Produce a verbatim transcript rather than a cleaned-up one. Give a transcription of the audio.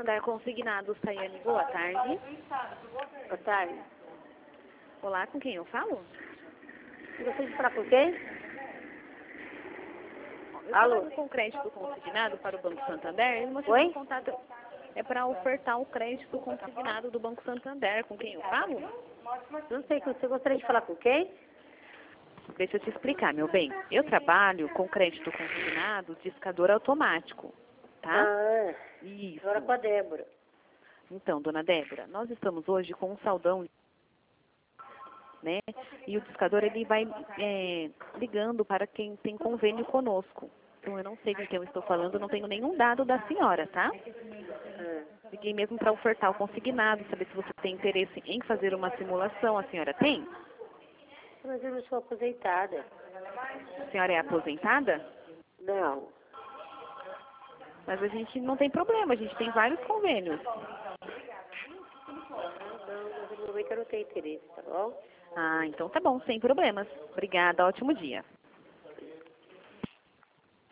Santander Consignados, Tayane, boa tarde. Boa tarde. Olá, com quem eu falo? Gostaria de falar com quem? Eu Alô? trabalho com crédito consignado para o Banco Santander. Ele Oi? em contato é para ofertar o crédito consignado do Banco Santander. Com quem eu falo? Não sei, você gostaria de falar com quem? Deixa eu te explicar, meu bem. Eu trabalho com crédito consignado de discador automático, tá? Ah, Isso. agora com a Débora. Então, dona Débora, nós estamos hoje com um saldão, né? E o discador, ele vai é, ligando para quem tem convênio conosco. Então, eu não sei de quem eu estou falando, eu não tenho nenhum dado da senhora, tá? Ah, Liguei mesmo para ofertar o consignado, saber se você tem interesse em fazer uma simulação. A senhora tem? mas eu não sou aposentada. A senhora é aposentada? Não. Mas a gente não tem problema, a gente tem vários convênios. Não, mas no momento eu não tenho interesse, tá bom? Ah, então tá bom, sem problemas. Obrigada, ótimo dia.